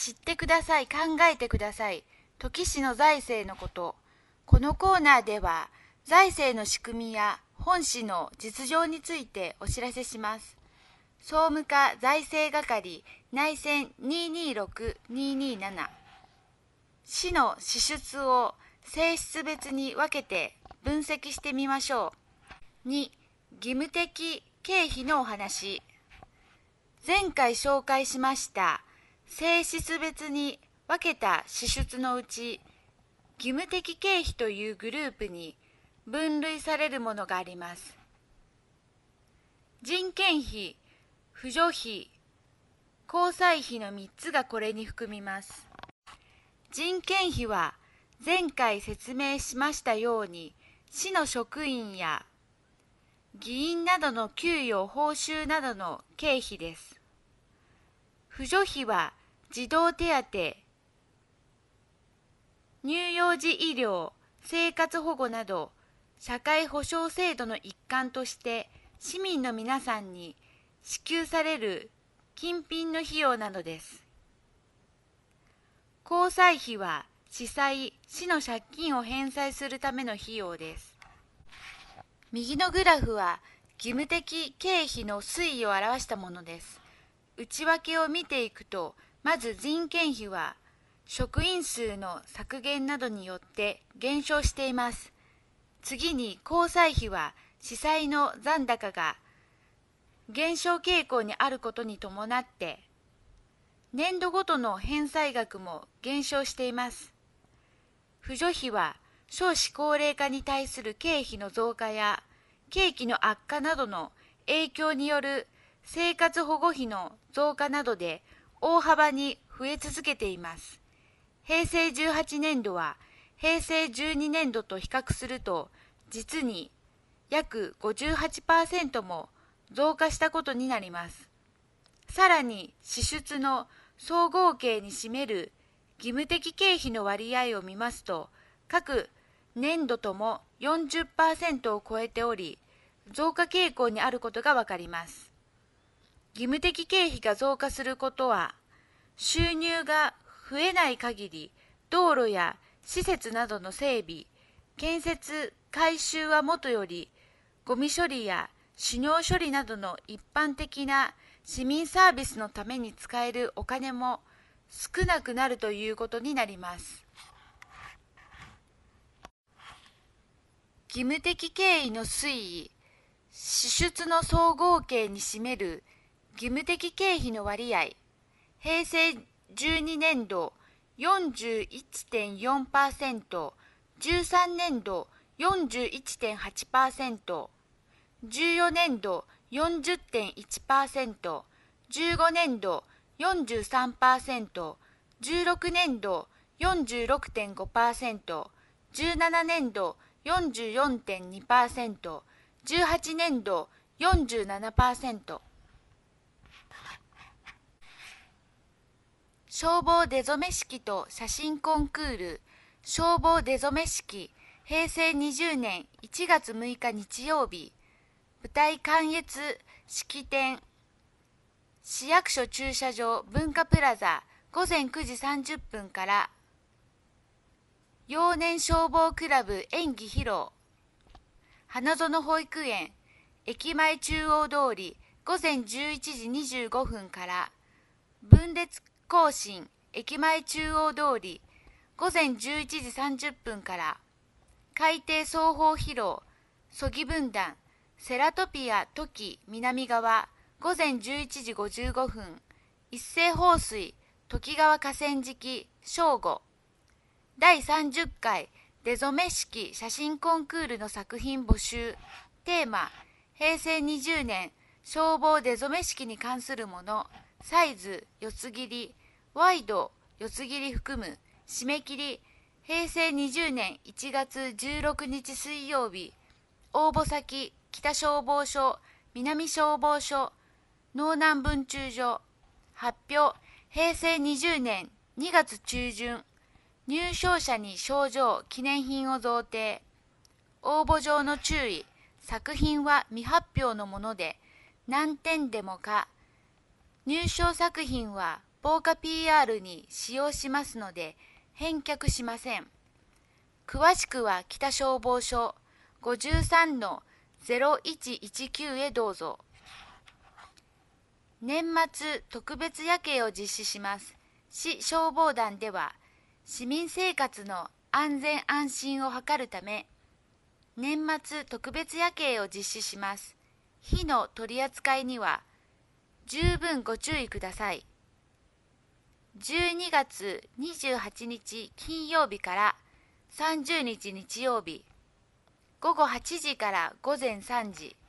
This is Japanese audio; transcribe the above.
知ってください、考えてください。土岐市の財政のこと。このコーナーでは、財政の仕組みや本市の実情についてお知らせします。総務課財政係内線226227。市の支出を性質別に分けて分析してみましょう。2、義務的経費のお話。前回紹介しました性質別に分けた支出のうち、義務的経費というグループに分類されるものがあります。人件費、扶助費、交際費の3つがこれに含みます。人件費は前回説明しましたように、市の職員や議員などの給与報酬などの経費です。扶助費は児童手当、乳幼児医療、生活保護など社会保障制度の一環として市民の皆さんに支給される金品の費用などです。交際費は市の借金を返済するための費用です。右のグラフは義務的経費の推移を表したものです。内訳を見ていくと、まず人件費は職員数の削減などによって減少しています。次に交際費は市債の残高が減少傾向にあることに伴って年度ごとの返済額も減少しています。扶助費は少子高齢化に対する経費の増加や景気の悪化などの影響による生活保護費の増加などで大幅に増え続けています。平成18年度は平成12年度と比較すると実に約 58% も増加したことになります。さらに支出の総合計に占める義務的経費の割合を見ますと、各年度とも 40% を超えており、増加傾向にあることがわかります。義務的経費が増加することは、収入が増えない限り、道路や施設などの整備、建設、改修はもとより、ゴミ処理や種尿処理などの一般的な市民サービスのために使えるお金も少なくなるということになります。義務的経費の推移、支出の総合計に占める義務的経費の割合、平成12年度 41.4%、13年度 41.8%、14年度 40.1%、15年度 43%、16年度 46.5%、17年度 44.2%、18年度 47%。消防出初め式と写真コンクール、消防出初め式、平成20年1月6日日曜日、舞台観閲式典、市役所駐車場文化プラザ午前9時30分から、幼年消防クラブ演技披露、花園保育園駅前中央通り午前11時25分から、分裂行進駅前中央通り午前11時30分から、海底双方披露曽木分団セラトピアトキ南側午前11時55分、一斉放水とき川河川敷正午。第30回出初め式写真コンクールの作品募集。テーマ、平成20年消防出初め式に関するもの。サイズ四つ切り、ワイド四つ切り含む。締め切り平成20年1月16日水曜日。応募先北消防署、南消防署、農南分駐所。発表平成20年2月中旬。入賞者に賞状記念品を贈呈。応募上の注意、作品は未発表のもので何点でもか。入賞作品は防火 PR に使用しますので返却しません。詳しくは北消防署 53-0119 へどうぞ。年末特別夜景を実施します。市消防団では市民生活の安全安心を図るため、年末特別夜景を実施します。火の取り扱いには十分ご注意ください。12月28日金曜日から30日日曜日、午後8時から午前3時、